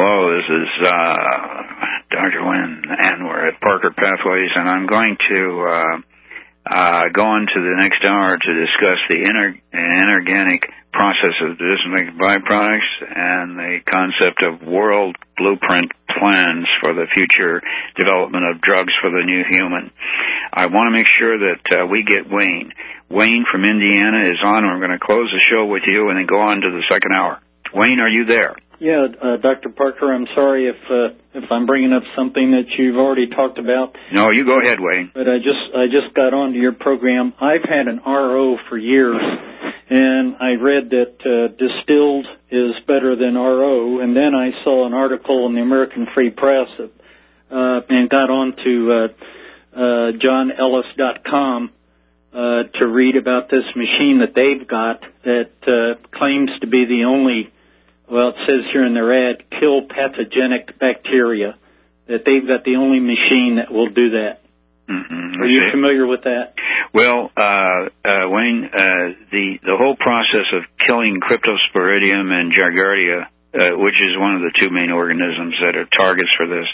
Hello, this is Dr. Wynn, and we're at Parker Pathways, and I'm going to go on to the next hour to discuss the inorganic process of dismixed byproducts and the concept of world blueprint plans for the future development of drugs for the new human. I want to make sure that we get Wayne. Wayne from Indiana is on, and we're going to close the show with you and then go on to the second hour. Wayne, are you there? Yeah, Dr. Parker, I'm sorry if I'm bringing up something that you've already talked about. No, you go ahead, Wayne. But I just got onto your program. I've had an RO for years, and I read that distilled is better than RO, and then I saw an article in the American Free Press and got on to johnellis.com to read about this machine that they've got that claims to be the only, well, it says here in their ad, kill pathogenic bacteria, that they've got the only machine that will do that. Mm-hmm. Are you familiar with that? Well, Wayne, the whole process of killing Cryptosporidium and Giardia, which is one of the two main organisms that are targets for this,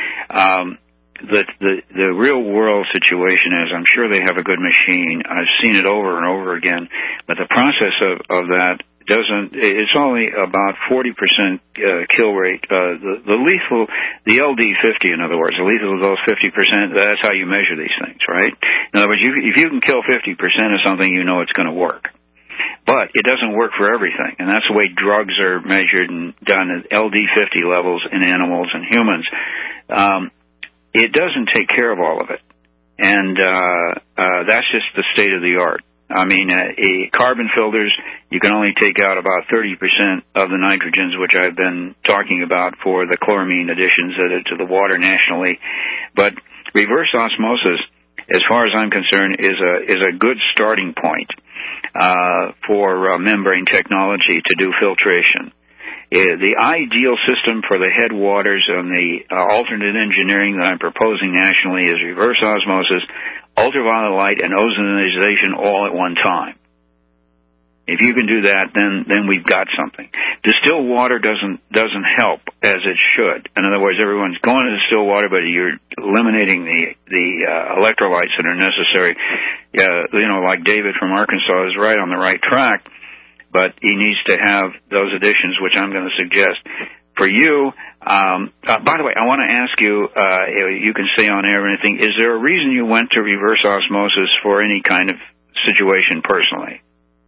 the real world situation is, I'm sure they have a good machine. I've seen it over and over again, but the process of that it's only about 40% kill rate. The lethal, the LD50, in other words, the lethal dose 50%, that's how you measure these things, right? In other words, if you can kill 50% of something, you know it's going to work. But it doesn't work for everything, and that's the way drugs are measured and done at LD50 levels in animals and humans. It doesn't take care of all of it, and that's just the state of the art. I mean, carbon filters, you can only take out about 30% of the nitrogens, which I've been talking about for the chloramine additions to the water nationally. But reverse osmosis, as far as I'm concerned, is a good starting point for membrane technology to do filtration. The ideal system for the headwaters and the alternate engineering that I'm proposing nationally is reverse osmosis, ultraviolet light, and ozonization all at one time. If you can do that, then we've got something. Distilled water doesn't help as it should. In other words, everyone's going to distilled water, but you're eliminating the electrolytes that are necessary. Like David from Arkansas is right on the right track, but he needs to have those additions, which I'm going to suggest. For you, by the way, I want to ask you, you can stay on air or anything, is there a reason you went to reverse osmosis for any kind of situation personally?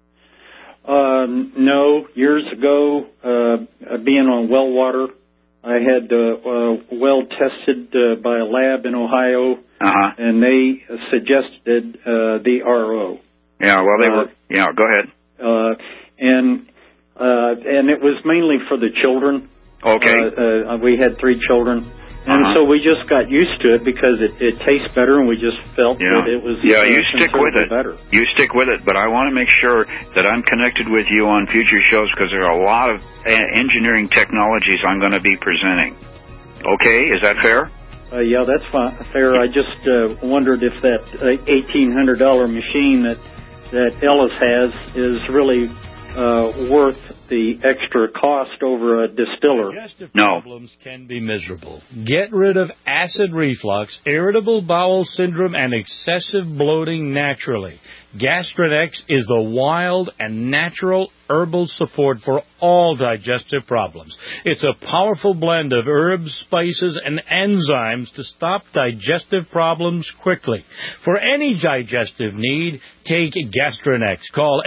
No. Years ago, being on well water, I had well tested by a lab in Ohio, and they suggested the RO. Yeah, well, they were. Yeah, go ahead. And it was mainly for the children. Okay. We had 3 children, and so we just got used to it because it tastes better, and we just felt that it was you stick with it. Better. You stick with it, but I want to make sure that I'm connected with you on future shows because there are a lot of engineering technologies I'm going to be presenting. Okay, is that fair? Yeah, that's fair. I just wondered if that $1,800 machine that Ellis has is really worth the extra cost over a distiller. Digestive problems can be miserable. Get rid of acid reflux, irritable bowel syndrome, and excessive bloating naturally. Gastrinex is the wild and natural herbal support for all digestive problems. It's a powerful blend of herbs, spices, and enzymes to stop digestive problems quickly. For any digestive need, take Gastrinex. Call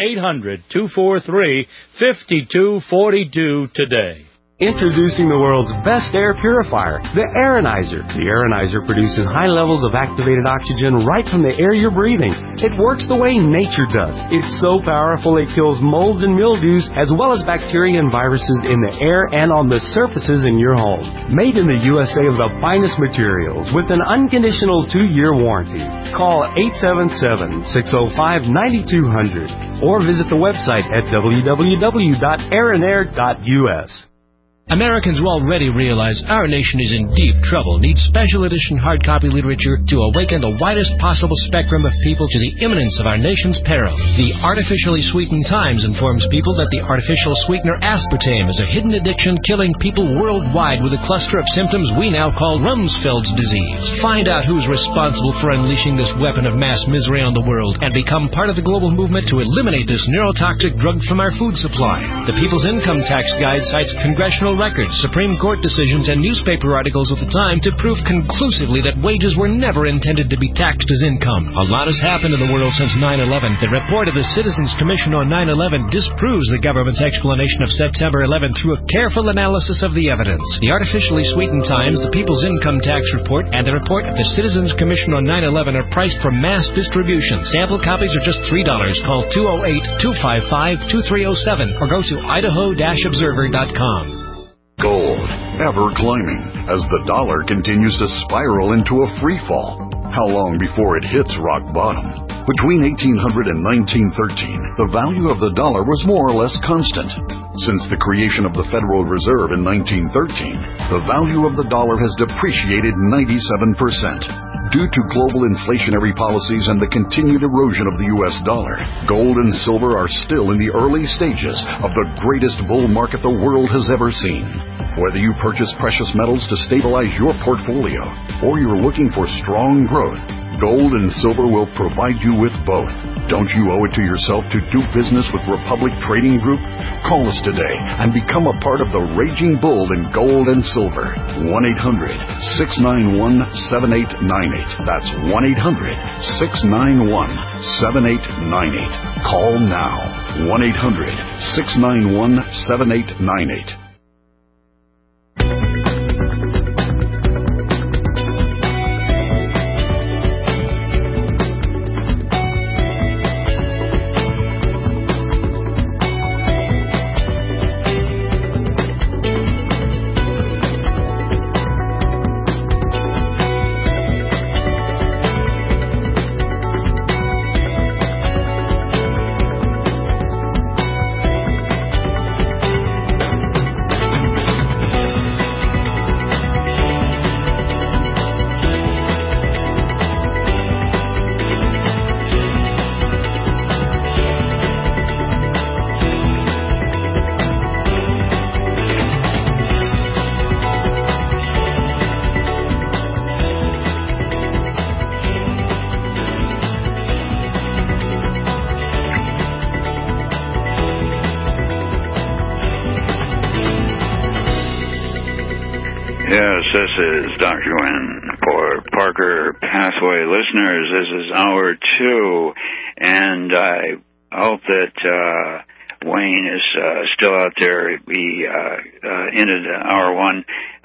800-243-5242 today. Introducing the world's best air purifier, the Aeronizer. The Aeronizer produces high levels of activated oxygen right from the air you're breathing. It works the way nature does. It's so powerful it kills molds and mildews as well as bacteria and viruses in the air and on the surfaces in your home. Made in the USA of the finest materials with an unconditional 2-year warranty. Call 877-605-9200 or visit the website at www.aeronair.us. Americans will already realize our nation is in deep trouble, needs special edition hard copy literature to awaken the widest possible spectrum of people to the imminence of our nation's peril. The Artificially Sweetened Times informs people that the artificial sweetener aspartame is a hidden addiction killing people worldwide with a cluster of symptoms we now call Rumsfeld's disease. Find out who's responsible for unleashing this weapon of mass misery on the world and become part of the global movement to eliminate this neurotoxic drug from our food supply. The People's Income Tax Guide cites congressional records, Supreme Court decisions, and newspaper articles of the time to prove conclusively that wages were never intended to be taxed as income. A lot has happened in the world since 9/11. The report of the Citizens Commission on 9/11 disproves the government's explanation of September 11 through a careful analysis of the evidence. The Artificially Sweetened Times, the People's Income Tax Report, and the report of the Citizens Commission on 9/11 are priced for mass distribution. Sample copies are just $3. Call 208-255-2307 or go to idaho-observer.com. Gold, ever climbing, as the dollar continues to spiral into a free fall. How long before it hits rock bottom? Between 1800 and 1913, the value of the dollar was more or less constant. Since the creation of the Federal Reserve in 1913, the value of the dollar has depreciated 97%. Due to global inflationary policies and the continued erosion of the U.S. dollar, gold and silver are still in the early stages of the greatest bull market the world has ever seen. Whether you purchase precious metals to stabilize your portfolio or you're looking for strong growth, gold and silver will provide you with both. Don't you owe it to yourself to do business with Republic Trading Group? Call us today and become a part of the raging bull in gold and silver. 1-800-691-7898. That's 1-800-691-7898. Call now. 1-800-691-7898. This is Dr. Wynn for Parker Pathway listeners. This is hour 2, and I hope that Wayne is still out there. We ended hour 1.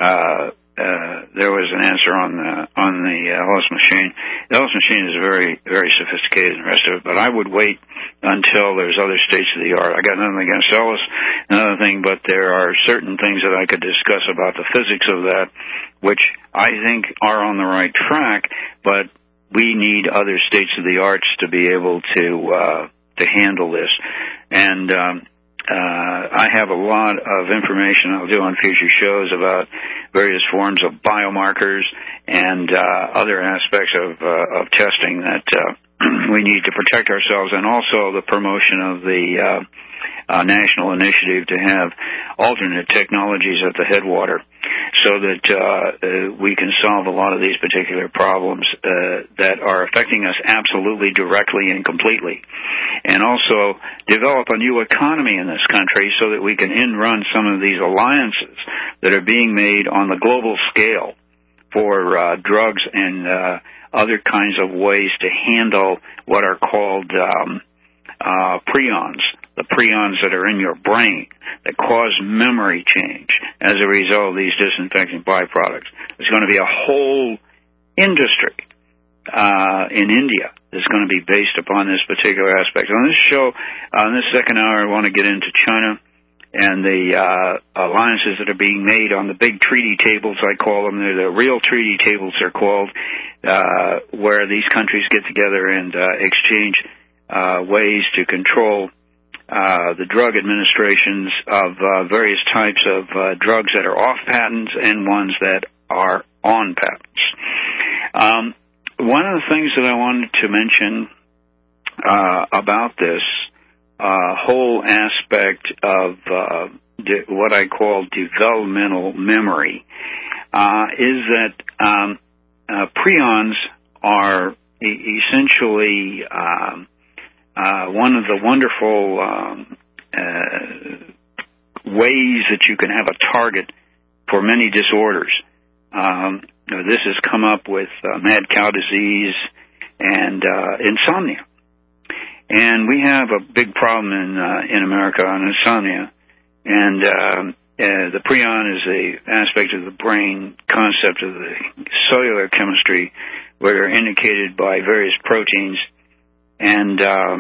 There was an answer on the Ellis machine. The Ellis machine is very, very sophisticated and the rest of it, but I would wait until there's other states of the art. I got nothing against Ellis, another thing, but there are certain things that I could discuss about the physics of that, which I think are on the right track, but we need other states of the arts to be able to handle this. And I have a lot of information I'll do on future shows about various forms of biomarkers and other aspects of testing that we need to protect ourselves, and also the promotion of the national initiative to have alternate technologies at the headwater so that we can solve a lot of these particular problems that are affecting us absolutely directly and completely. And also develop a new economy in this country so that we can end-run some of these alliances that are being made on the global scale for drugs and other kinds of ways to handle what are called prions, the prions that are in your brain that cause memory change as a result of these disinfecting byproducts. There's going to be a whole industry in India that's going to be based upon this particular aspect. On this show, on this second hour, I want to get into China and the alliances that are being made on the big treaty tables, I call them. They're the real treaty tables, they're called, where these countries get together and exchange ways to control the drug administrations of various types of drugs that are off patent and ones that are on patents. One of the things that I wanted to mention about this whole aspect of what I call developmental memory is that prions are essentially one of the wonderful ways that you can have a target for many disorders. This has come up with mad cow disease and insomnia. And we have a big problem in America on insomnia. And the prion is an aspect of the brain concept of the cellular chemistry where they're indicated by various proteins. And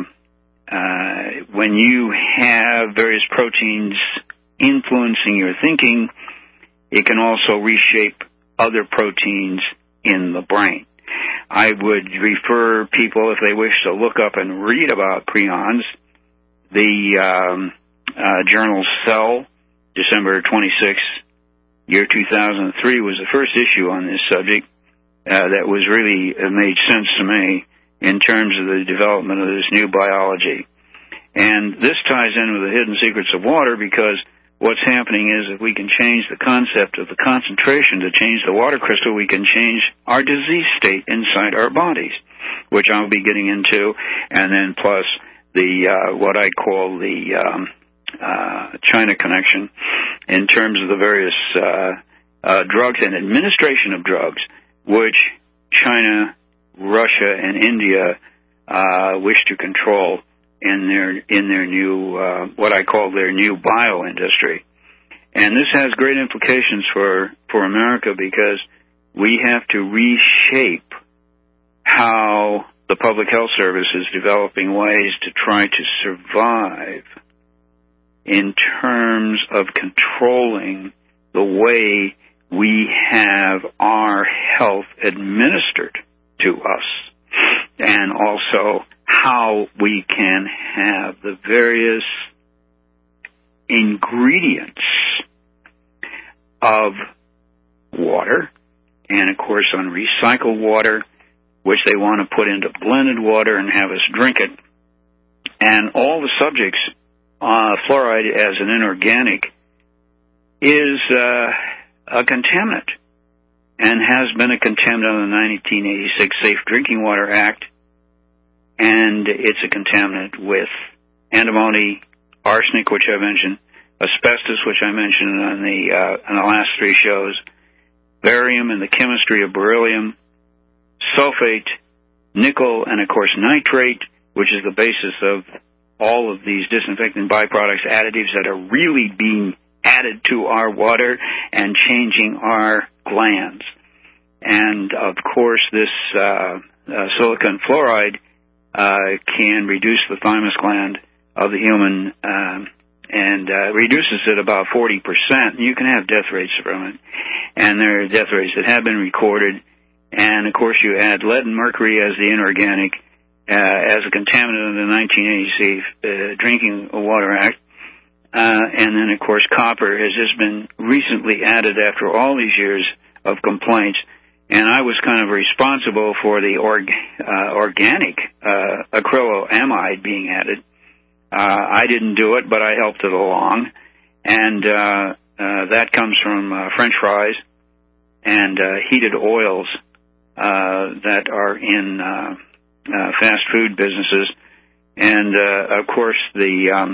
when you have various proteins influencing your thinking, it can also reshape other proteins in the brain. I would refer people, if they wish to look up and read about prions, the journal Cell, December 26, year 2003, was the first issue on this subject that was really made sense to me in terms of the development of this new biology. And this ties in with the hidden secrets of water because what's happening is if we can change the concept of the concentration to change the water crystal, we can change our disease state inside our bodies, which I'll be getting into, and then plus the what I call the China connection in terms of the various drugs and administration of drugs, which China, Russia, and India wish to control in their new what I call their new bio-industry. And this has great implications for America because we have to reshape how the public health service is developing ways to try to survive in terms of controlling the way we have our health administered to us, and also how we can have the various ingredients of water, and of course on recycled water, which they want to put into blended water and have us drink it, and all the subjects. Fluoride as an inorganic is a contaminant and has been a contaminant under the 1986 Safe Drinking Water Act, and it's a contaminant with antimony, arsenic, which I mentioned, asbestos, which I mentioned on the last three shows, barium and the chemistry of beryllium, sulfate, nickel, and of course nitrate, which is the basis of all of these disinfectant byproducts, additives that are really being added to our water and changing our glands. And, of course, this silicon fluoride can reduce the thymus gland of the human and reduces it about 40%. You can have death rates from it. And there are death rates that have been recorded. And, of course, you add lead and mercury as the inorganic as a contaminant of the 1986 Drinking Water Act. And then, of course, copper has just been recently added after all these years of complaints. And I was kind of responsible for the organic acrylamide being added. I didn't do it, but I helped it along. And that comes from French fries and heated oils that are in fast food businesses. And, of course, the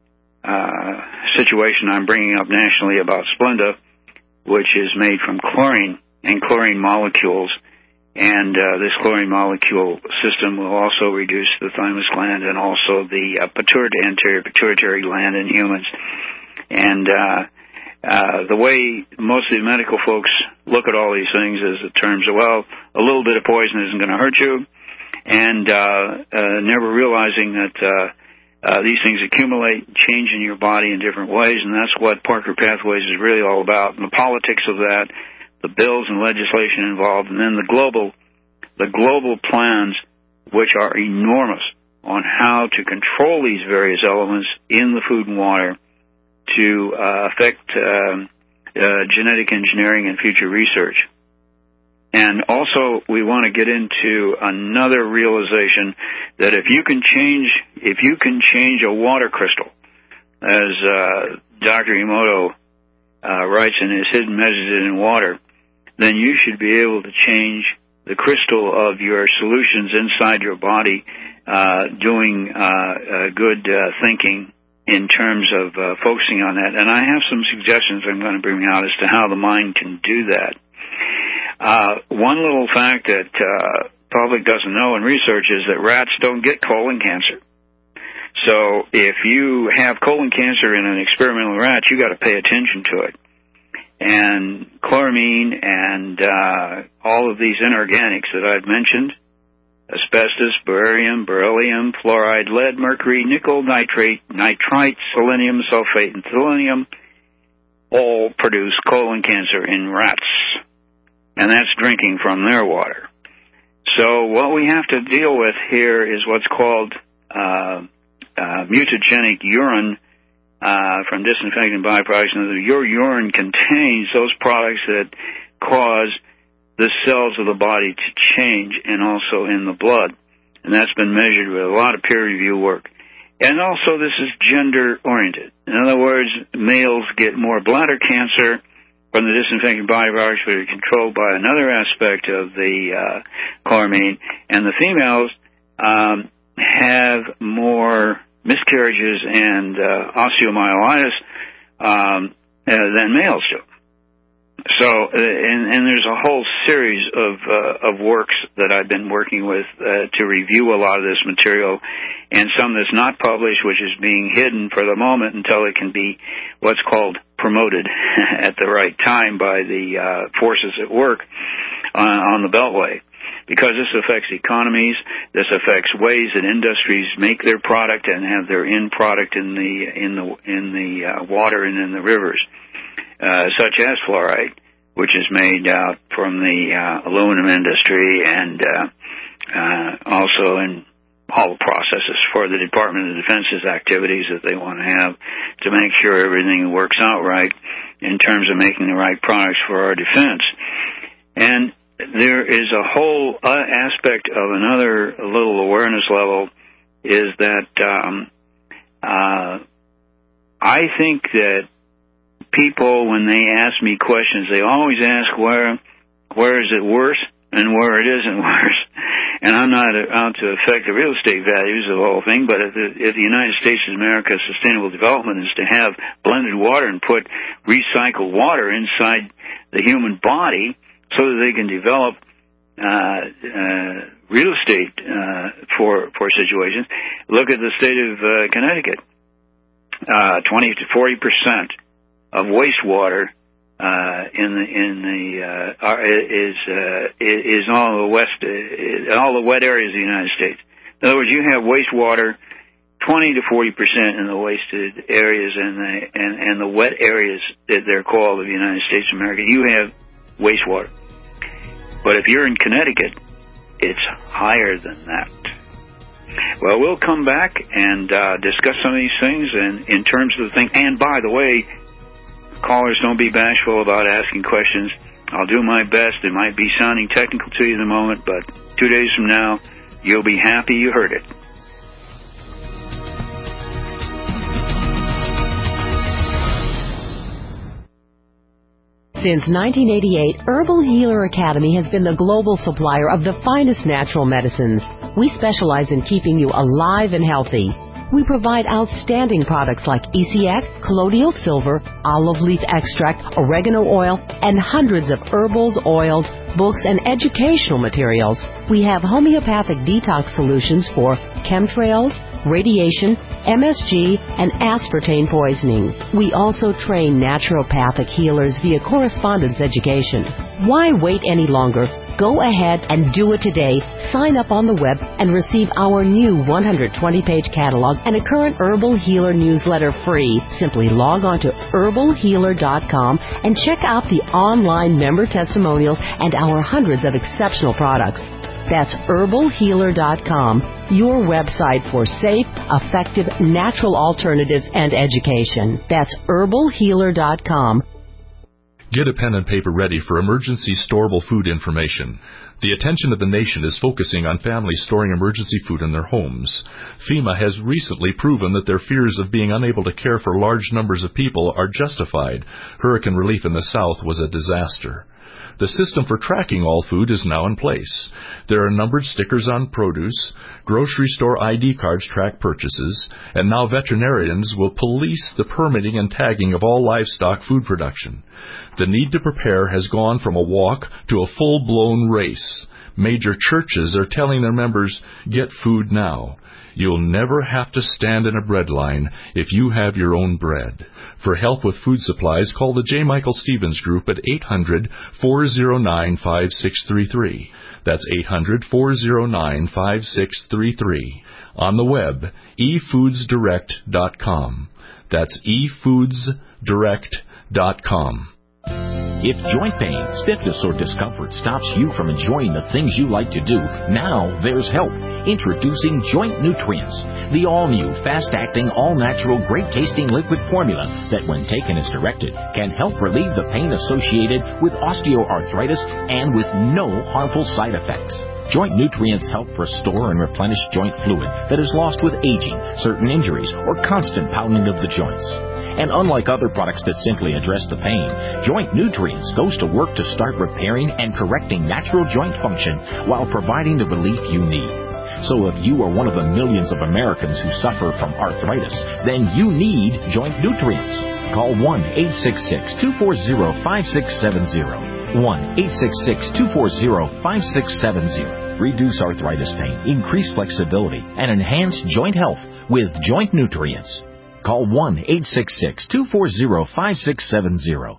situation I'm bringing up nationally about Splenda, which is made from chlorine and chlorine molecules. And this chlorine molecule system will also reduce the thymus gland and also the anterior pituitary gland in humans. And the way most of the medical folks look at all these things is in terms of, well, a little bit of poison isn't going to hurt you, and never realizing that these things accumulate, change in your body in different ways, and that's what Parker Pathways is really all about, and the politics of that, the bills and legislation involved, and then the global plans, which are enormous, on how to control these various elements in the food and water to affect genetic engineering and future research. And also, we want to get into another realization that if you can change a water crystal, as Dr. Emoto writes in his Hidden Messages in Water, then you should be able to change the crystal of your solutions inside your body, doing good thinking in terms of focusing on that. And I have some suggestions I'm going to bring out as to how the mind can do that. One little fact that public doesn't know in research is that rats don't get colon cancer. So if you have colon cancer in an experimental rat, you got to pay attention to it. And chloramine and all of these inorganics that I've mentioned, asbestos, barium, beryllium, fluoride, lead, mercury, nickel, nitrate, selenium, sulfate, and selenium, all produce colon cancer in rats. And that's drinking from their water. So what we have to deal with here is what's called mutagenic urine from disinfectant byproducts. And your urine contains those products that cause the cells of the body to change, and also in the blood. And that's been measured with a lot of peer review work. And also this is gender-oriented. In other words, males get more bladder cancer from the disinfectant byproducts, which are controlled by another aspect of the chloramine, and the females have more miscarriages and osteomyelitis than males do. So, and there's a whole series of works that I've been working with to review a lot of this material, and some that's not published, which is being hidden for the moment until it can be what's called promoted at the right time by the forces at work on the Beltway. Because this affects economies, this affects ways that industries make their product and have their end product in the water and in the rivers. Such as fluoride, which is made out from the aluminum industry, and also in all the processes for the Department of Defense's activities that they want to have to make sure everything works out right in terms of making the right products for our defense. And there is a whole aspect of another little awareness level is that I think that people, when they ask me questions, they always ask where is it worse and where it isn't worse. And I'm not out to affect the real estate values of the whole thing, but if the United States of America's sustainable development is to have blended water and put recycled water inside the human body so that they can develop real estate for situations, look at the state of Connecticut. 20 to 40% of wastewater is all the wet areas of the United States. In other words, you have wastewater 20 to 40% in the wasted areas and the wet areas that they're called of the United States of America. You have wastewater, but if you're in Connecticut, it's higher than that. Well, we'll come back and discuss some of these things and in terms of the thing. And by the way, callers, don't be bashful about asking questions. I'll do my best. It might be sounding technical to you in the moment, but 2 days from now, you'll be happy you heard it. Since 1988, Herbal Healer Academy has been the global supplier of the finest natural medicines. We specialize in keeping you alive and healthy. We provide outstanding products like ECX, colloidal silver, olive leaf extract, oregano oil, and hundreds of herbals, oils, books, and educational materials. We have homeopathic detox solutions for chemtrails, radiation, MSG, and aspartame poisoning. We also train naturopathic healers via correspondence education. Why wait any longer? Go ahead and do it today. Sign up on the web and receive our new 120-page catalog and a current Herbal Healer newsletter free. Simply log on to herbalhealer.com and check out the online member testimonials and our hundreds of exceptional products. That's herbalhealer.com, your website for safe, effective, natural alternatives and education. That's herbalhealer.com. Get a pen and paper ready for emergency storable food information. The attention of the nation is focusing on families storing emergency food in their homes. FEMA has recently proven that their fears of being unable to care for large numbers of people are justified. Hurricane relief in the South was a disaster. The system for tracking all food is now in place. There are numbered stickers on produce, grocery store ID cards track purchases, and now veterinarians will police the permitting and tagging of all livestock food production. The need to prepare has gone from a walk to a full-blown race. Major churches are telling their members, get food now. You'll never have to stand in a bread line if you have your own bread. For help with food supplies, call the J. Michael Stevens Group at 800-409-5633. That's 800-409-5633. On the web, efoodsdirect.com. That's efoodsdirect.com. If joint pain, stiffness, or discomfort stops you from enjoying the things you like to do, now there's help. Introducing Joint Nutrients, the all-new, fast-acting, all-natural, great-tasting liquid formula that, when taken as directed, can help relieve the pain associated with osteoarthritis and with no harmful side effects. Joint Nutrients help restore and replenish joint fluid that is lost with aging, certain injuries, or constant pounding of the joints. And unlike other products that simply address the pain, Joint Nutrients goes to work to start repairing and correcting natural joint function while providing the relief you need. So if you are one of the millions of Americans who suffer from arthritis, then you need Joint Nutrients. Call 1-866-240-5670. 1-866-240-5670. Reduce arthritis pain, increase flexibility, and enhance joint health with Joint Nutrients. Call 1-866-240-5670.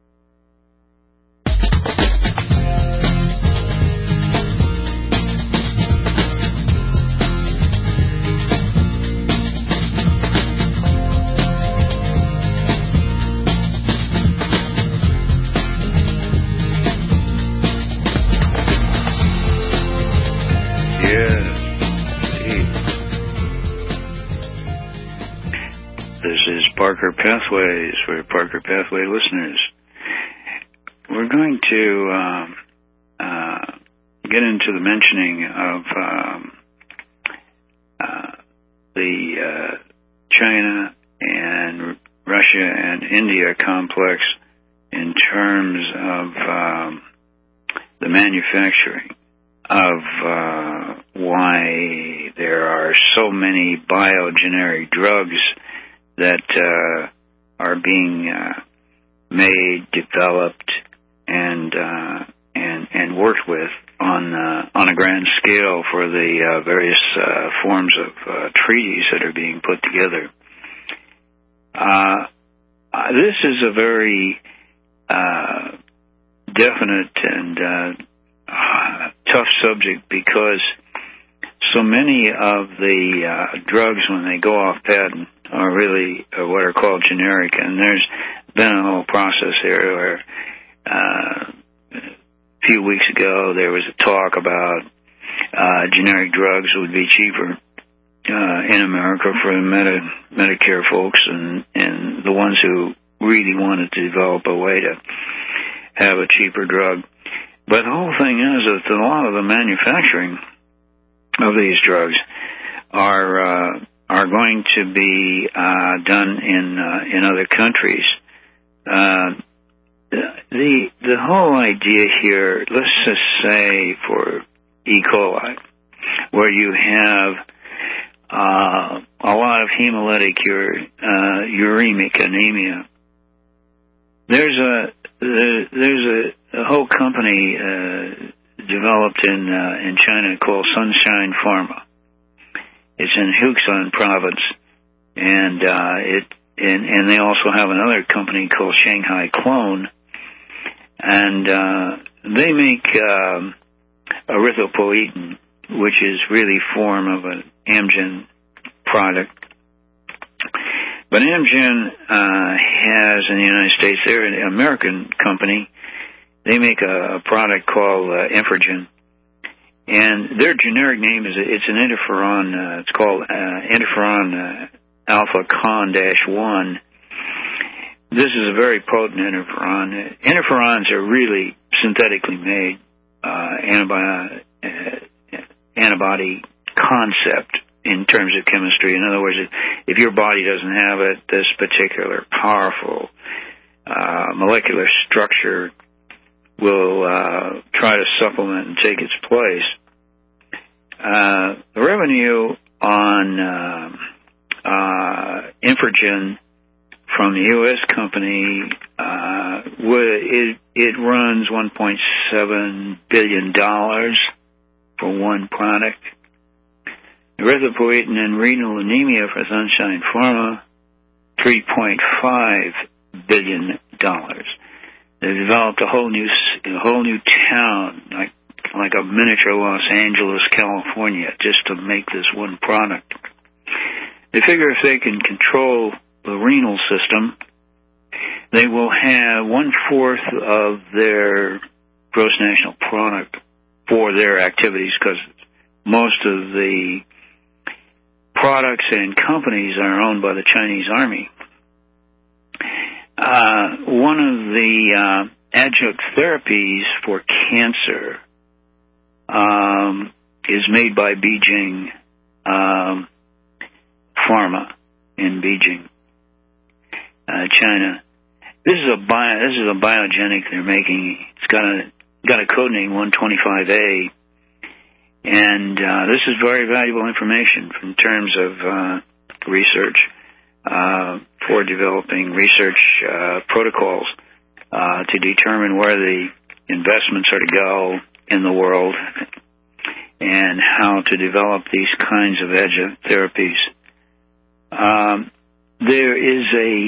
Parker Pathways for Parker Pathway listeners. We're going to get into the mentioning of the China and Russia and India complex in terms of the manufacturing of why there are so many biogeneric drugs that are being made, developed, and worked with on a grand scale for the various forms of treaties that are being put together. This is a very definite and tough subject because so many of the drugs, when they go off patent, are really what are called generic, and there's been a whole process here where a few weeks ago there was a talk about generic drugs would be cheaper in America for the Medicare folks and the ones who really wanted to develop a way to have a cheaper drug. But the whole thing is that a lot of the manufacturing of these drugs are going to be done in other countries. The whole idea here, let's just say for E. coli, where you have a lot of hemolytic uremic anemia. There's a whole company developed in China called Sunshine Pharma. It's in Hunan province, and they also have another company called Shanghai Clone, and they make erythropoietin, which is really form of an Amgen product. But Amgen has in the United States, they're an American company. They make a product called Infragen, And their generic name it's an interferon. It's called interferon alpha con-1. This is a very potent interferon. Interferons are really synthetically made antibody concept in terms of chemistry. In other words, if your body doesn't have it, this particular powerful molecular structure will try to supplement and take its place. The revenue on Infragen from the U.S. company, it runs $1.7 billion for one product. Erythropoietin and renal anemia for Sunshine Pharma, $3.5 billion. They developed a whole new town, like a miniature Los Angeles, California, just to make this one product. They figure if they can control the renal system, they will have 1/4 of their gross national product for their activities, because most of the products and companies are owned by the Chinese army. One of the adjunct therapies for cancer is made by Beijing Pharma in Beijing, China. This is a biogenic they're making. It's got a code name 125A, and this is very valuable information in terms of research for developing research protocols to determine where the investments are to go in the world and how to develop these kinds of adjunct therapies. There is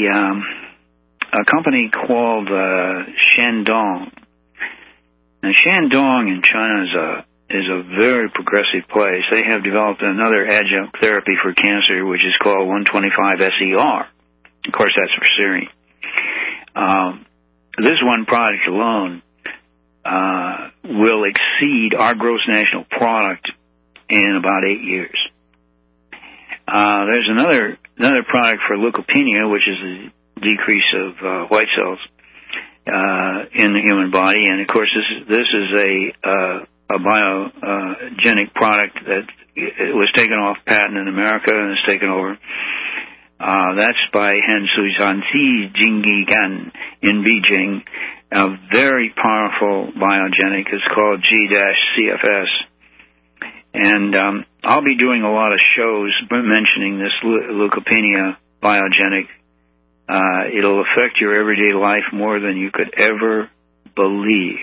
a company called Shandong. Now, Shandong in China is a very progressive place. They have developed another adjunct therapy for cancer, which is called 125-SER. Of course, that's for Syrian. This one product alone will exceed our gross national product in about 8 years. There's another product for leukopenia, which is a decrease of white cells in the human body, and of course this is a biogenic product that was taken off patent in America and is taken over. That's by Hansu Zanzi Jingyigan in Beijing, a very powerful biogenic. It's called G-CFS. And I'll be doing a lot of shows mentioning this leukopenia biogenic. It'll affect your everyday life more than you could ever believe.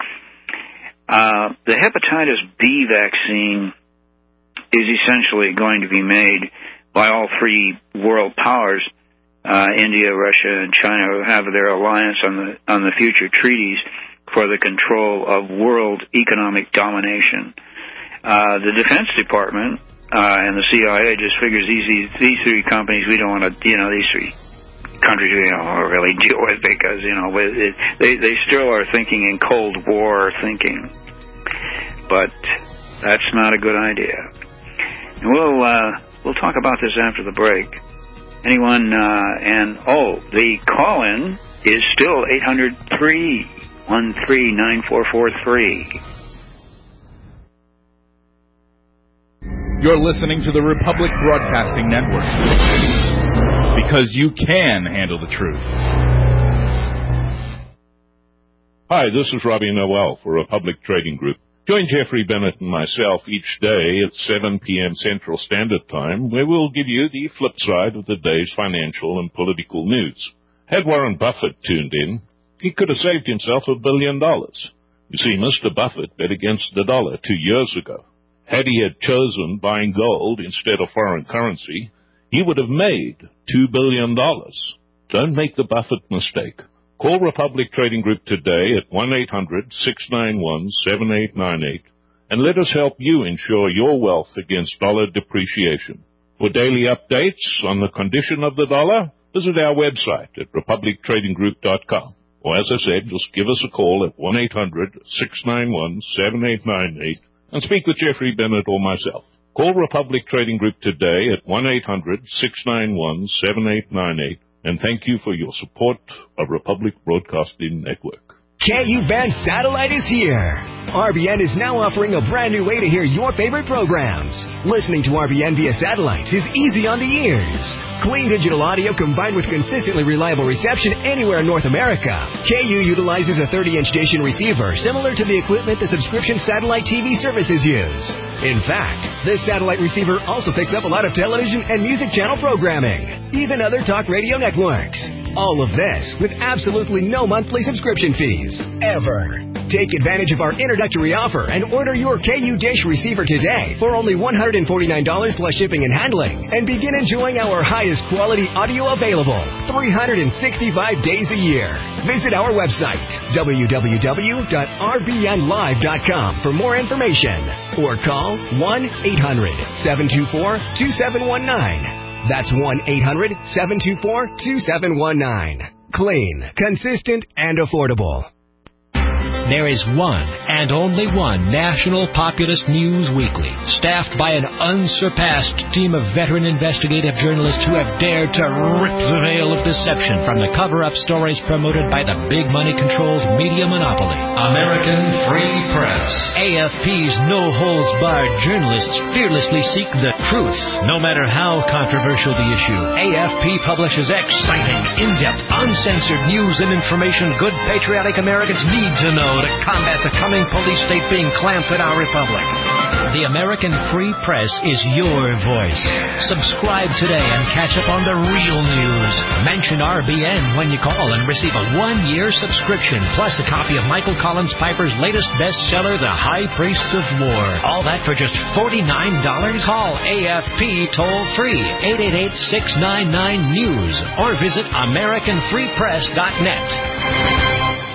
The hepatitis B vaccine is essentially going to be made by all three world powers, India, Russia, and China, who have their alliance on the future treaties for the control of world economic domination. The Defense Department and the CIA just figures these three companies, we don't want to, these three countries we don't want to really deal with, because, they still are thinking in Cold War thinking. But that's not a good idea. And we'll talk about this after the break. Anyone, the call-in is still 800-313-9443. You're listening to the Republic Broadcasting Network, because you can handle the truth. Hi, this is Robbie Noel for Republic Trading Group. Join Jeffrey Bennett and myself each day at 7 p.m. Central Standard Time, where we'll give you the flip side of the day's financial and political news. Had Warren Buffett tuned in, he could have saved himself $1 billion. You see, Mr. Buffett bet against the dollar 2 years ago. Had he had chosen buying gold instead of foreign currency, he would have made $2 billion. Don't make the Buffett mistake. Call Republic Trading Group today at 1-800-691-7898 and let us help you ensure your wealth against dollar depreciation. For daily updates on the condition of the dollar, visit our website at republictradinggroup.com. Or as I said, just give us a call at 1-800-691-7898 and speak with Jeffrey Bennett or myself. Call Republic Trading Group today at 1-800-691-7898, and thank you for your support of Republic Broadcasting Network. KU-band Satellite is here. RBN is now offering a brand new way to hear your favorite programs. Listening to RBN via satellite is easy on the ears. Clean digital audio combined with consistently reliable reception anywhere in North America. KU utilizes a 30-inch dish and receiver similar to the equipment the subscription satellite TV services use. In fact, this satellite receiver also picks up a lot of television and music channel programming, even other talk radio networks. All of this with absolutely no monthly subscription fees, ever. Take advantage of our introductory offer and order your KU Dish receiver today for only $149 plus shipping and handling, and begin enjoying our highest quality audio available 365 days a year. Visit our website, www.rbnlive.com, for more information, or call 1-800-724-2719. That's 1-800-724-2719. Clean, consistent, and affordable. There is one and only one National Populist News Weekly, staffed by an unsurpassed team of veteran investigative journalists who have dared to rip the veil of deception from the cover-up stories promoted by the big money-controlled media monopoly. American Free Press. AFP's no-holds-barred journalists fearlessly seek the truth, no matter how controversial the issue. AFP publishes exciting, in-depth, uncensored news and information good patriotic Americans need to know to combat the coming police state being clamped in our republic. The American Free Press is your voice. Subscribe today and catch up on the real news. Mention RBN when you call and receive a 1-year subscription, plus a copy of Michael Collins Piper's latest bestseller, The High Priests of War. All that for just $49? Call AFP toll-free, 888-699-NEWS, or visit AmericanFreePress.net.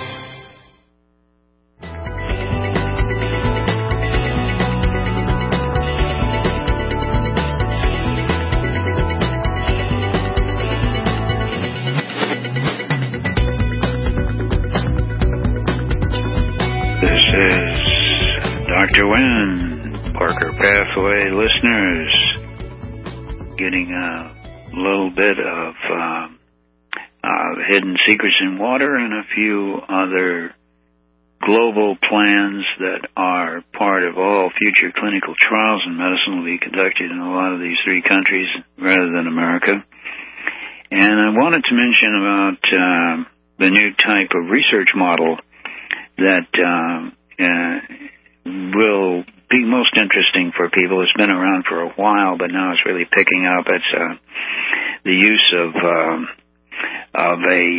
Dr. Wynn, Parker Pathway listeners, getting a little bit of hidden secrets in water and a few other global plans that are part of all future clinical trials in medicine will be conducted in a lot of these three countries rather than America. And I wanted to mention about the new type of research model that will be most interesting for people. It's been around for a while, but now it's really picking up. It's the use of a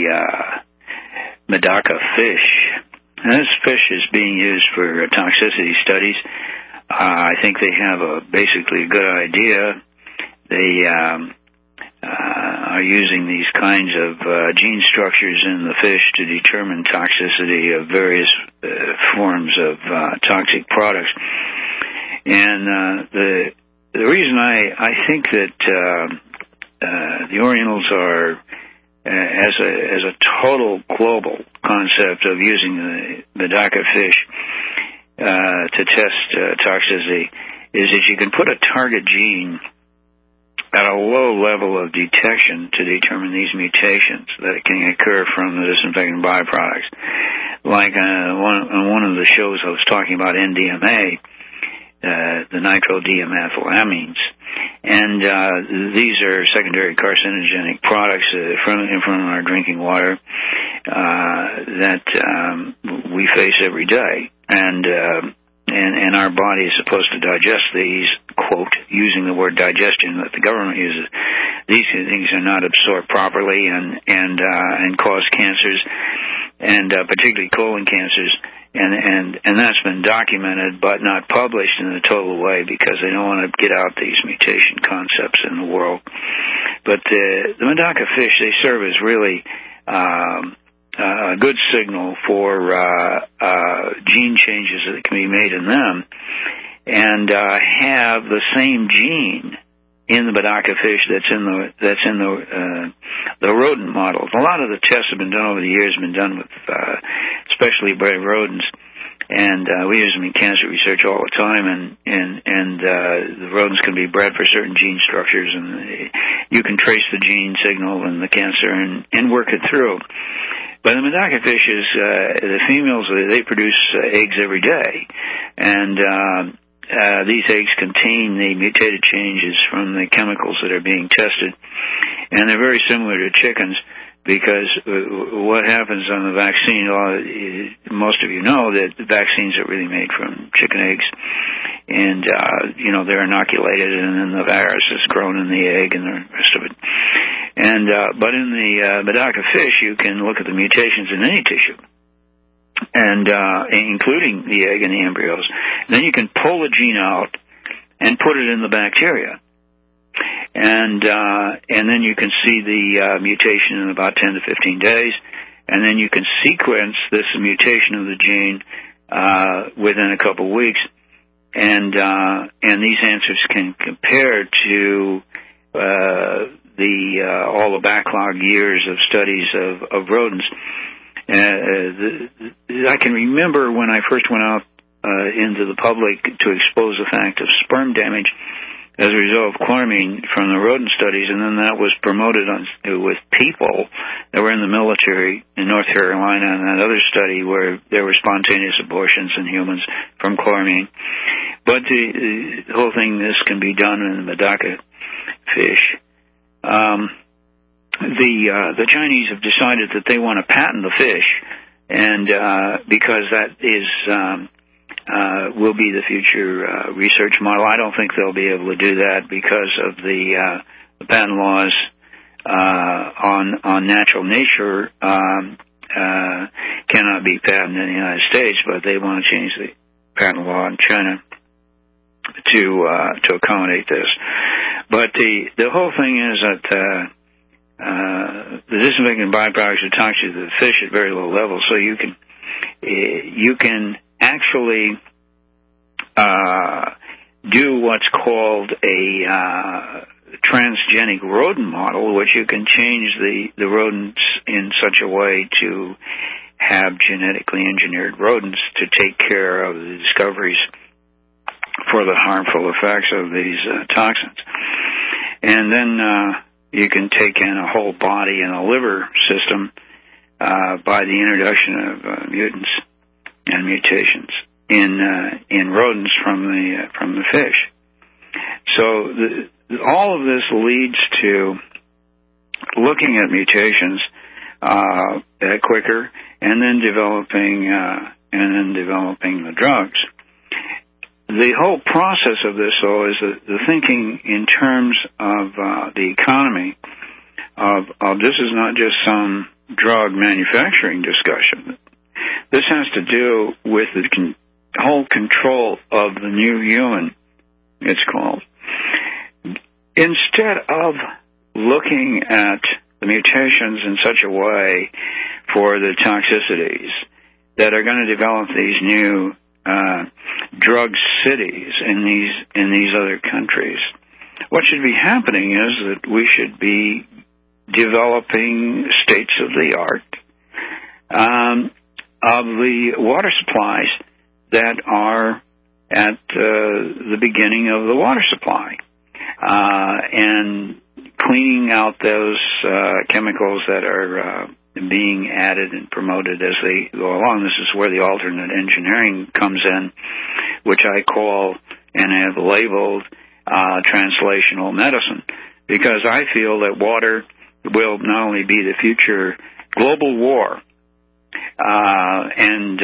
Medaka fish. And this fish is being used for toxicity studies. I think they have basically a good idea. They are using these kinds of gene structures in the fish to determine toxicity of various forms of toxic products. And the reason I think that the Orientals are, as a total global concept of using the Medaka fish to test toxicity, is that you can put a target gene at a low level of detection to determine these mutations that can occur from the disinfectant byproducts. Like on one of the shows I was talking about NDMA, the nitro-dimethylamines. And these are secondary carcinogenic products from our drinking water that we face every day. And our body is supposed to digest these, quote, using the word digestion that the government uses. These things are not absorbed properly and cause cancers, and particularly colon cancers. And that's been documented but not published in a total way because they don't want to get out these mutation concepts in the world. But the Medaka fish, they serve as really a good signal for gene changes that can be made in them, and have the same gene in the Medaka fish that's in the rodent models. A lot of the tests have been done over the years, been done with especially brave rodents, And we use them in cancer research all the time, and the rodents can be bred for certain gene structures, and you can trace the gene signal in the cancer and work it through. But the Medaka fishes, the females, they produce eggs every day, and these eggs contain the mutated changes from the chemicals that are being tested, and they're very similar to chickens. Because what happens on the vaccine, most of you know that the vaccines are really made from chicken eggs, and they're inoculated, and then the virus is grown in the egg and the rest of it. And but in the Medaka fish, you can look at the mutations in any tissue, and including the egg and the embryos. Then you can pull the gene out and put it in the bacteria. And then you can see the mutation in about 10 to 15 days, and then you can sequence this mutation of the gene within a couple of weeks, and these answers can compare to all the backlog years of studies of rodents. I can remember when I first went out into the public to expose the fact of sperm damage as a result of chloramine from the rodent studies, and then that was promoted with people that were in the military in North Carolina, and that other study where there were spontaneous abortions in humans from chloramine. But the whole thing, this can be done in the Medaka fish. The Chinese have decided that they want to patent the fish, and because that is will be the future research model. I don't think they'll be able to do that because of the patent laws on natural nature cannot be patented in the United States, but they want to change the patent law in China to accommodate this. But the whole thing is that the disinfectant byproducts are toxic to the fish at very low levels, so you can actually do what's called a transgenic rodent model, which you can change the rodents in such a way to have genetically engineered rodents to take care of the discoveries for the harmful effects of these toxins. And then you can take in a whole body and a liver system by the introduction of mutants and mutations in rodents from the fish. So all of this leads to looking at mutations quicker, and then developing the drugs. The whole process of this, though, is the thinking in terms of the economy. Of this is not just some drug manufacturing discussion. This has to do with the whole control of the new human, it's called. Instead of looking at the mutations in such a way for the toxicities that are going to develop these new drug cities in these other countries, what should be happening is that we should be developing states of the art of the water supplies that are at the beginning of the water supply, and cleaning out those chemicals that are being added and promoted as they go along. This is where the alternate engineering comes in, which I call and have labeled translational medicine, because I feel that water will not only be the future global war, and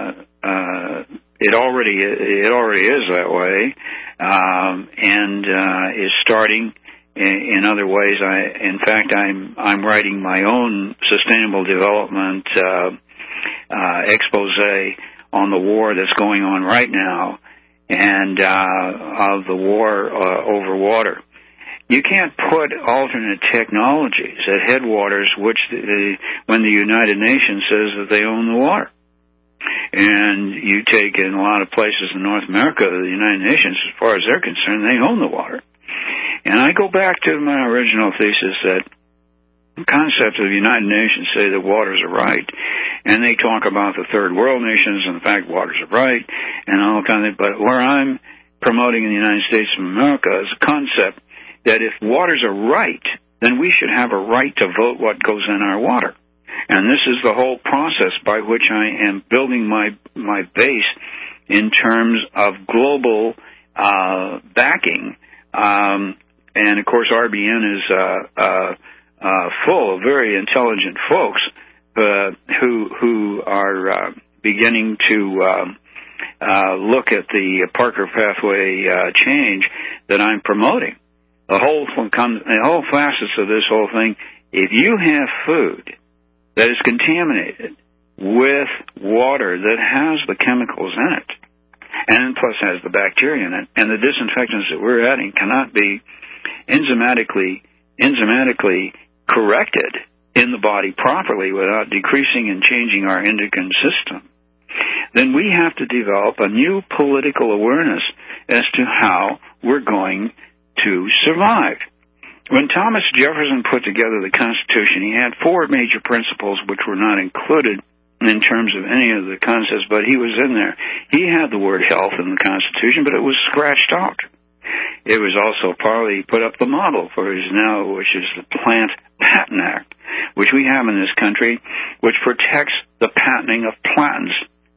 it already is that way, and is starting in other ways. In fact, I'm writing my own sustainable development expose on the war that's going on right now, and of the war over water. You can't put alternate technologies at headwaters, when the United Nations says that they own the water. And you take in a lot of places in North America, the United Nations, as far as they're concerned, they own the water. And I go back to my original thesis that concepts of the United Nations say that waters are right, and they talk about the third world nations and the fact waters are right and all kind of. But where I'm promoting in the United States of America is a concept that if waters are right, then we should have a right to vote what goes in our water. And this is the whole process by which I am building my base in terms of global backing. And, of course, RBN is full of very intelligent folks who are beginning to look at the Parker pathway change that I'm promoting. The whole facets of this whole thing, if you have food that is contaminated with water that has the chemicals in it, and plus has the bacteria in it, and the disinfectants that we're adding cannot be enzymatically corrected in the body properly without decreasing and changing our endocrine system, then we have to develop a new political awareness as to how we're going to survive. When Thomas Jefferson put together the Constitution, he had 4 major principles which were not included in terms of any of the concepts, but he was in there. He had the word health in the Constitution, but it was scratched out. It was also partly put up the model for his now, which is the Plant Patent Act, which we have in this country, which protects the patenting of plants.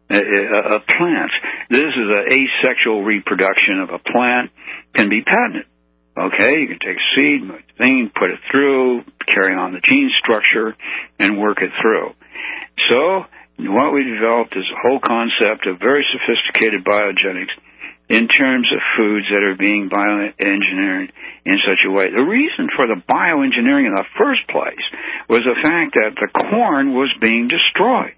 This is an asexual reproduction of a plant, can be patented. Okay, you can take a seed, put it through, carry on the gene structure, and work it through. So what we developed is a whole concept of very sophisticated biogenics in terms of foods that are being bioengineered in such a way. The reason for the bioengineering in the first place was the fact that the corn was being destroyed.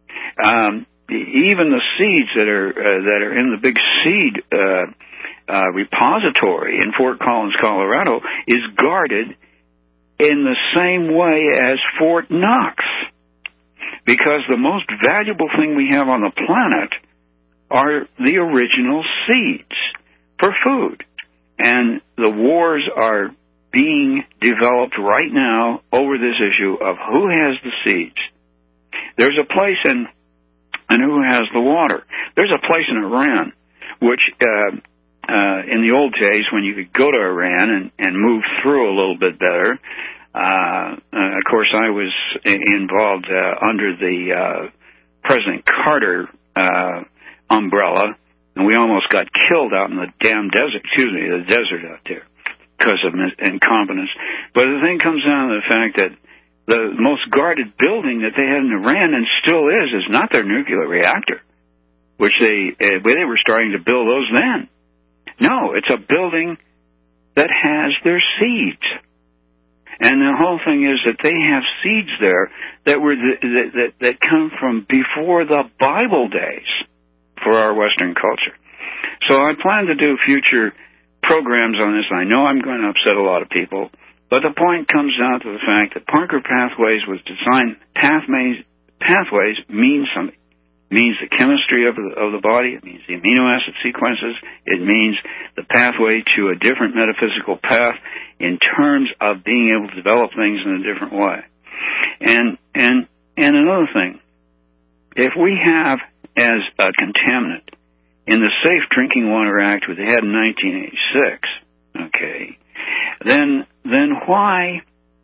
Even the seeds that are in the big seed repository in Fort Collins, Colorado, is guarded in the same way as Fort Knox, because the most valuable thing we have on the planet are the original seeds for food. And the wars are being developed right now over this issue of who has the seeds. There's a place and who has the water. There's a place in Iran which in the old days when you could go to Iran and move through a little bit better. Of course, I was involved under the President Carter umbrella, and we almost got killed out in the the desert out there because of incompetence. But the thing comes down to the fact that the most guarded building that they had in Iran, and still is not their nuclear reactor, which they were starting to build those then. No, it's a building that has their seeds. And the whole thing is that they have seeds there that come from before the Bible days for our Western culture. So I plan to do future programs on this. I know I'm going to upset a lot of people, but the point comes down to the fact that Parker Pathways was designed. Pathways mean something. It means the chemistry of the body. It means the amino acid sequences. It means the pathway to a different metaphysical path in terms of being able to develop things in a different way. And another thing, if we have as a contaminant in the Safe Drinking Water Act we had in 1986, okay, then why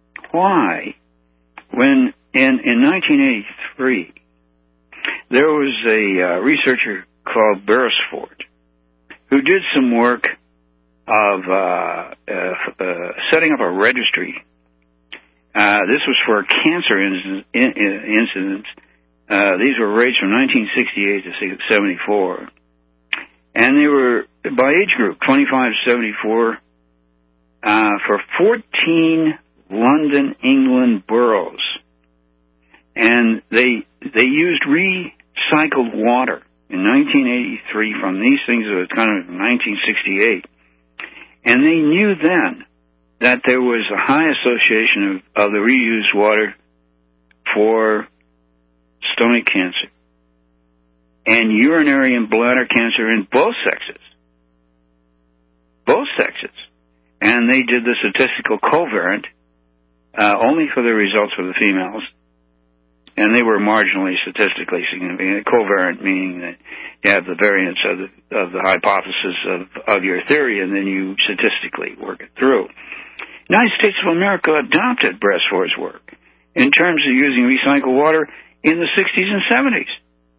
when in 1983 there was a researcher called Beresford who did some work of setting up a registry. This was for cancer incidents. These were rates from 1968 to 74. And they were by age group, 25 to 74, for 14 London, England boroughs. And they used recycled water in 1983 from these things that was kind of 1968. And they knew then that there was a high association of the reused water for stomach cancer and urinary and bladder cancer in both sexes. Both sexes. And they did the statistical covariant only for the results for the females. And they were marginally statistically significant. Covariant meaning that you have the variance of the hypothesis of your theory, and then you statistically work it through. United States of America adopted Bressford's work in terms of using recycled water in the 60s and 70s.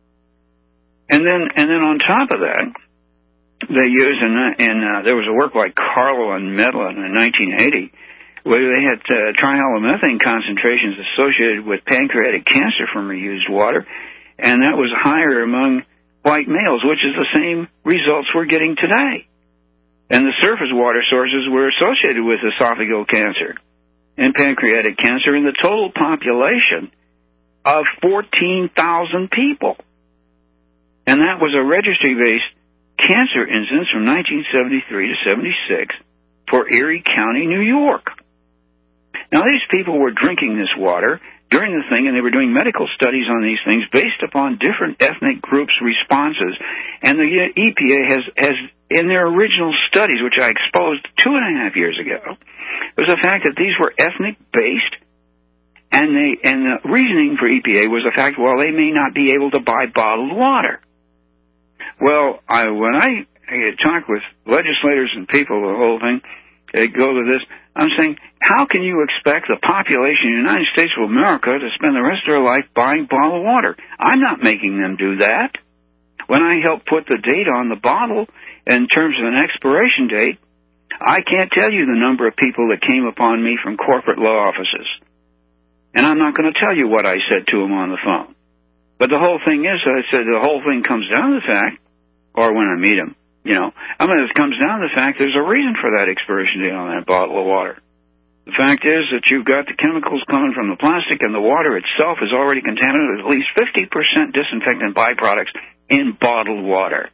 And then on top of that, they used, there was a work by Carlo and Medlin in 1980, where they had trihalomethanes concentrations associated with pancreatic cancer from reused water, and that was higher among white males, which is the same results we're getting today. And the surface water sources were associated with esophageal cancer and pancreatic cancer in the total population of 14,000 people. And that was a registry-based cancer incidence from 1973 to 76 for Erie County, New York. Now, these people were drinking this water during the thing, and they were doing medical studies on these things based upon different ethnic groups' responses. And the EPA has in their original studies, which I exposed 2.5 years ago, was the fact that these were ethnic-based, and the reasoning for EPA was the fact, well, they may not be able to buy bottled water. Well, when I talk with legislators and people, the whole thing, they go to this, I'm saying, how can you expect the population of the United States of America to spend the rest of their life buying bottled water? I'm not making them do that. When I help put the date on the bottle in terms of an expiration date, I can't tell you the number of people that came upon me from corporate law offices. And I'm not going to tell you what I said to them on the phone. But the whole thing is, I said, the whole thing comes down to the fact, or when I meet them, it comes down to the fact there's a reason for that expiration date on that bottle of water. The fact is that you've got the chemicals coming from the plastic, and the water itself is already contaminated with at least 50% disinfectant byproducts in bottled water.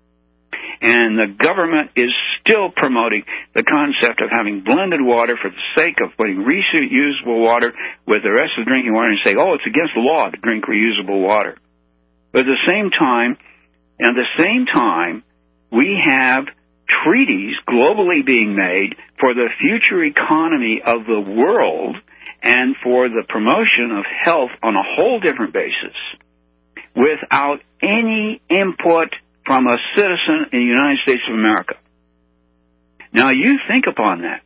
And the government is still promoting the concept of having blended water for the sake of putting reusable water with the rest of the drinking water and say, oh, it's against the law to drink reusable water. But at the same time, we have treaties globally being made for the future economy of the world and for the promotion of health on a whole different basis without any input from a citizen in the United States of America. Now, you think upon that.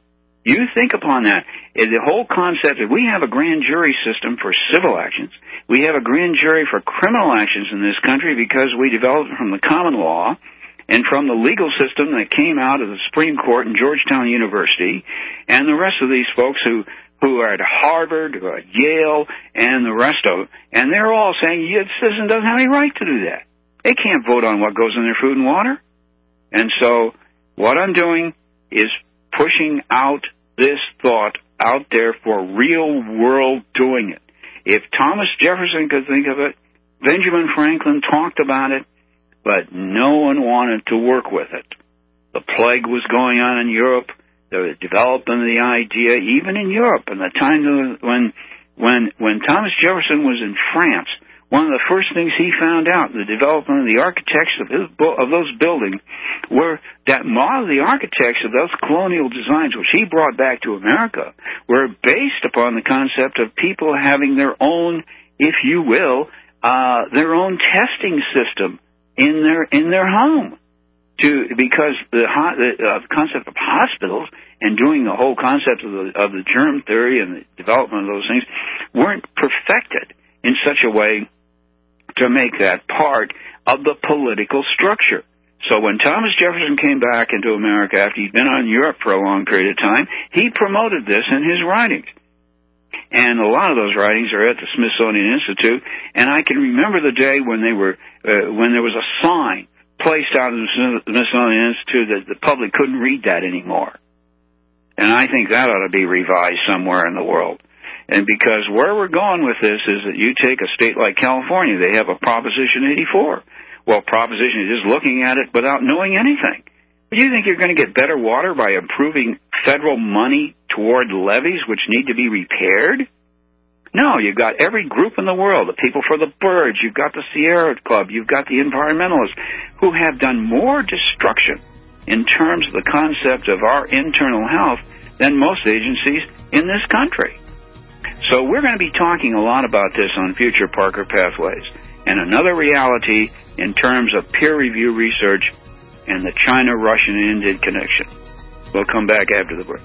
The whole concept that we have a grand jury system for civil actions. We have a grand jury for criminal actions in this country because we developed it from the common law and from the legal system that came out of the Supreme Court and Georgetown University and the rest of these folks who are at Harvard, or at Yale, and the rest of them. And they're all saying a citizen doesn't have any right to do that. They can't vote on what goes in their food and water. And so what I'm doing is pushing out this thought out there for real world doing it. If Thomas Jefferson could think of it, Benjamin Franklin talked about it, but no one wanted to work with it. The plague was going on in Europe. The development of the idea, even in Europe, in the time when Thomas Jefferson was in France, one of the first things he found out, the development of the architects of those buildings, were that a lot of the architects of those colonial designs, which he brought back to America, were based upon the concept of people having their own, if you will, their own testing system in their home, because the concept of hospitals and doing the whole concept of the germ theory and the development of those things weren't perfected in such a way to make that part of the political structure. So when Thomas Jefferson came back into America after he'd been on Europe for a long period of time, he promoted this in his writings. And a lot of those writings are at the Smithsonian Institute, and I can remember the day when there was a sign placed out in the Smithsonian Institute that the public couldn't read that anymore. And I think that ought to be revised somewhere in the world. And because where we're going with this is that you take a state like California, they have a Proposition 84. Well, Proposition is just looking at it without knowing anything. Do you think you're going to get better water by improving federal money toward levees which need to be repaired? No, you've got every group in the world, the People for the Birds, you've got the Sierra Club, you've got the environmentalists, who have done more destruction in terms of the concept of our internal health than most agencies in this country. So we're going to be talking a lot about this on future Parker Pathways. And another reality in terms of peer review research and the China-Russian-Indian connection. We'll come back after the break.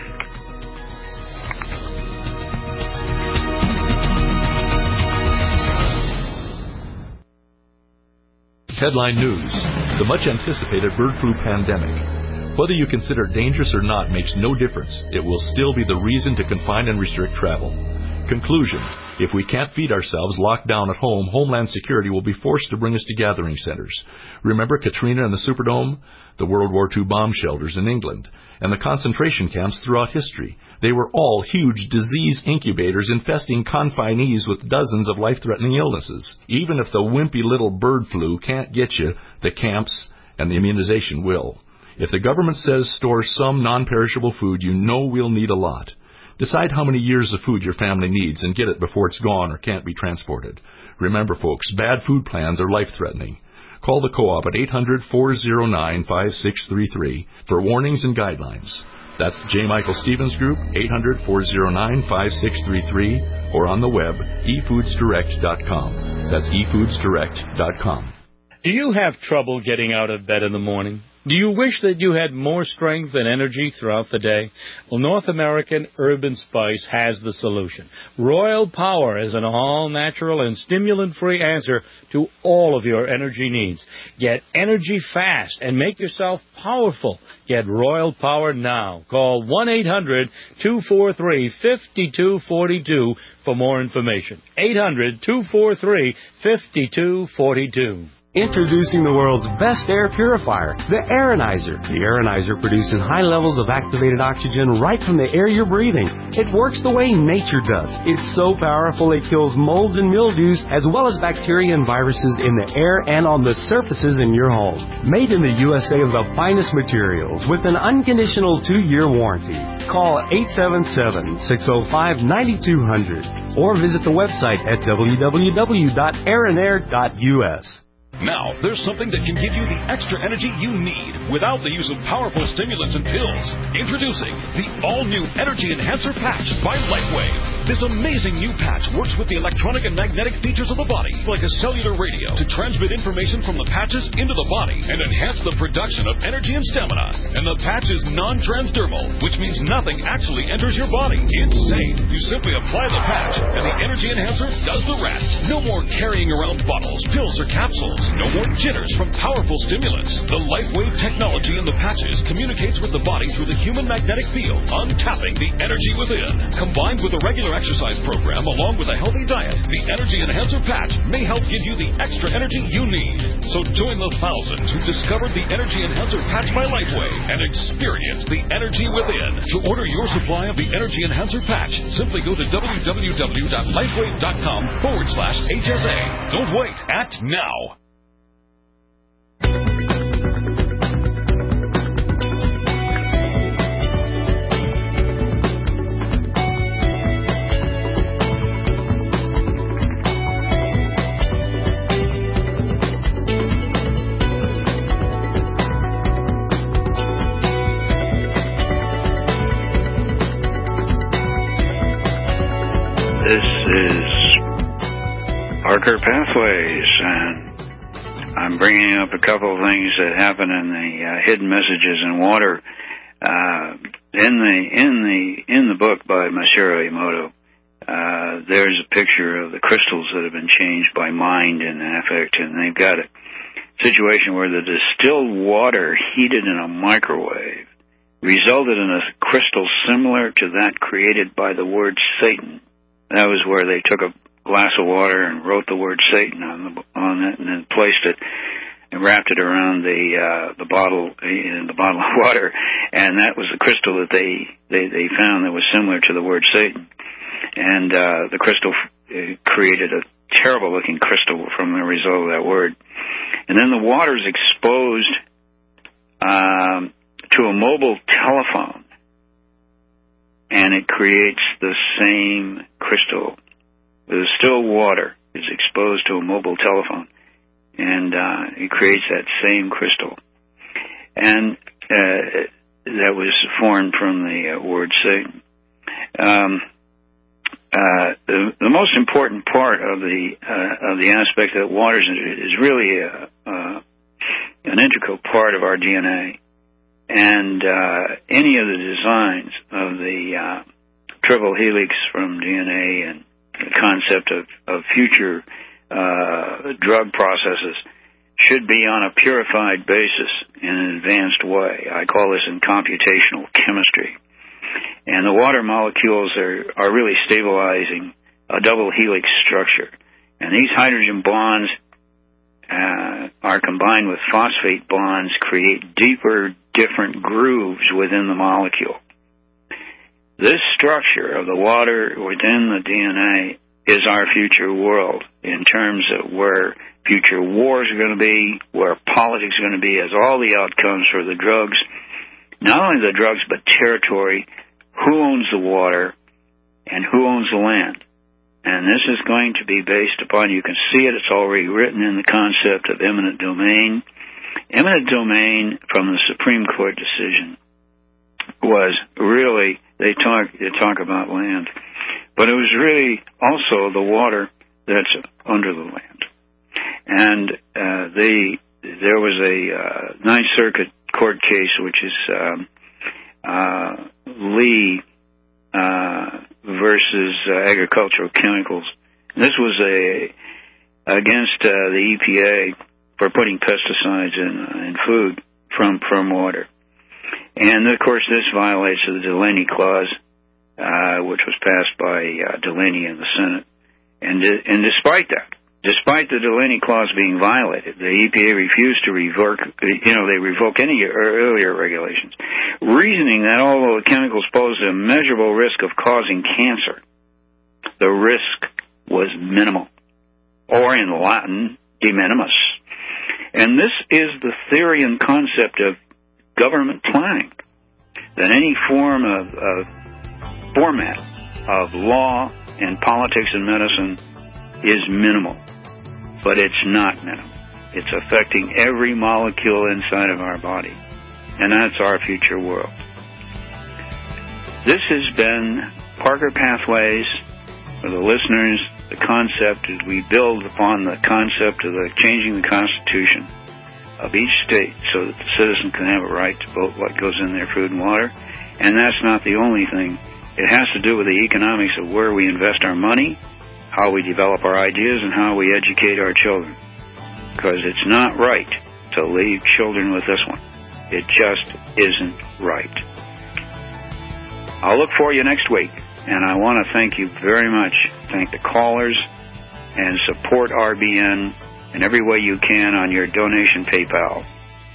Headline News. The much-anticipated bird flu pandemic. Whether you consider it dangerous or not makes no difference. It will still be the reason to confine and restrict travel. Conclusion. If we can't feed ourselves locked down at home, Homeland Security will be forced to bring us to gathering centers. Remember Katrina and the Superdome? The World War II bomb shelters in England, and the concentration camps throughout history. They were all huge disease incubators infesting confinees with dozens of life-threatening illnesses. Even if the wimpy little bird flu can't get you, the camps and the immunization will. If the government says store some non-perishable food, you know we'll need a lot. Decide how many years of food your family needs and get it before it's gone or can't be transported. Remember, folks, bad food plans are life-threatening. Call the Co-op at 800-409-5633 for warnings and guidelines. That's J. Michael Stevens Group, 800-409-5633, or on the web, efoodsdirect.com. That's efoodsdirect.com. Do you have trouble getting out of bed in the morning? Do you wish that you had more strength and energy throughout the day? Well, North American Herb & Spice has the solution. Royal Power is an all-natural and stimulant-free answer to all of your energy needs. Get energy fast and make yourself powerful. Get Royal Power now. Call 1-800-243-5242 for more information. 800-243-5242. Introducing the world's best air purifier, the Aeronizer. The Aeronizer produces high levels of activated oxygen right from the air you're breathing. It works the way nature does. It's so powerful it kills molds and mildews as well as bacteria and viruses in the air and on the surfaces in your home. Made in the USA of the finest materials with an unconditional 2-year warranty. Call 877-605-9200 or visit the website at www.aeronair.us. Now, there's something that can give you the extra energy you need without the use of powerful stimulants and pills. Introducing the all-new Energy Enhancer Patch by LifeWave. This amazing new patch works with the electronic and magnetic features of the body, like a cellular radio, to transmit information from the patches into the body and enhance the production of energy and stamina. And the patch is non-transdermal, which means nothing actually enters your body. It's safe. You simply apply the patch, and the Energy Enhancer does the rest. No more carrying around bottles, pills, or capsules. No more jitters from powerful stimulants. The LifeWave technology in the patches communicates with the body through the human magnetic field, untapping the energy within. Combined with a regular exercise program along with a healthy diet, the Energy Enhancer Patch may help give you the extra energy you need. So join the thousands who discovered the Energy Enhancer Patch by LifeWave and experience the energy within. To order your supply of the Energy Enhancer Patch, simply go to www.lifewave.com/HSA. Don't wait. Act now. Parker Pathways, and I'm bringing up a couple of things that happen in the hidden messages in water. In the book by Masaru Emoto, there's a picture of the crystals that have been changed by mind and affect, and they've got a situation where the distilled water heated in a microwave resulted in a crystal similar to that created by the word Satan. That was where they took a glass of water and wrote the word Satan on it, and then placed it and wrapped it around the bottle in the bottle of water, and that was the crystal that they found that was similar to the word Satan. And the crystal created a terrible looking crystal from the result of that word. And then the water is exposed to a mobile telephone, and it creates the same crystal. The distilled water is exposed to a mobile telephone, and it creates that same crystal. And that was formed from the word Satan. the most important part of the aspect that water is really an integral part of our DNA, and any of the designs of the triple helix from DNA and the concept of future drug processes should be on a purified basis in an advanced way. I call this in computational chemistry. And the water molecules are really stabilizing a double helix structure. And these hydrogen bonds are combined with phosphate bonds, create deeper, different grooves within the molecule. This structure of the water within the DNA is our future world in terms of where future wars are going to be, where politics is going to be as all the outcomes for the drugs, not only the drugs but territory, who owns the water, and who owns the land. And this is going to be based upon, you can see it, it's already written in the concept of eminent domain. Eminent domain from the Supreme Court decision was really, they talk about land, but it was really also the water that's under the land. And there was a Ninth Circuit court case, which is Lee versus agricultural chemicals. This was against the EPA for putting pesticides in food from water. And, of course, this violates the Delaney Clause, which was passed by Delaney in the Senate. And despite that, despite the Delaney Clause being violated, the EPA refused to revoke any earlier regulations, reasoning that although the chemicals posed a measurable risk of causing cancer, the risk was minimal, or in Latin, de minimis. And this is the theory and concept of government planning, that any form of format of law and politics and medicine is minimal. But it's not minimal. It's affecting every molecule inside of our body. And that's our future world. This has been Parker Pathways for the listeners. The concept is we build upon the concept of changing the Constitution of each state so that the citizen can have a right to vote what goes in their food and water. And that's not the only thing. It has to do with the economics of where we invest our money, how we develop our ideas, and how we educate our children. Because it's not right to leave children with this one. It just isn't right. I'll look for you next week, and I want to thank you very much. Thank the callers, and support RBN in every way you can on your donation PayPal.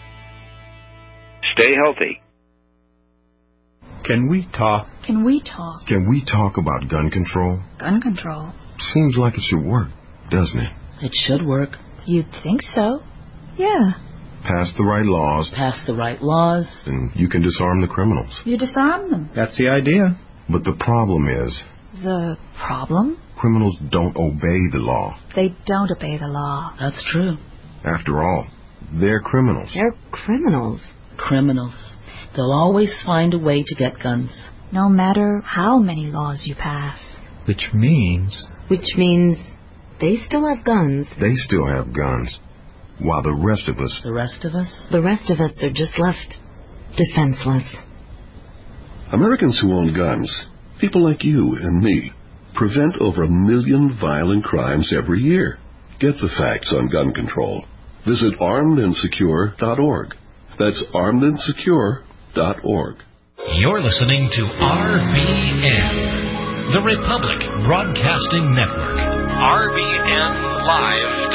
Stay healthy. Can we talk? Can we talk? Can we talk about gun control? Gun control? Seems like it should work, doesn't it? It should work. You'd think so. Yeah. Pass the right laws. Pass the right laws. And you can disarm the criminals. You disarm them. That's the idea. But the problem is... The problem? Criminals don't obey the law. They don't obey the law. That's true. After all, they're criminals. They're criminals. Criminals. They'll always find a way to get guns. No matter how many laws you pass. Which means they still have guns. They still have guns. While the rest of us... The rest of us? The rest of us are just left defenseless. Americans who own guns, people like you and me, prevent over 1 million violent crimes every year. Get the facts on gun control. Visit armedandsecure.org. That's armedandsecure.org. You're listening to RBN, the Republic Broadcasting Network. RBN Live.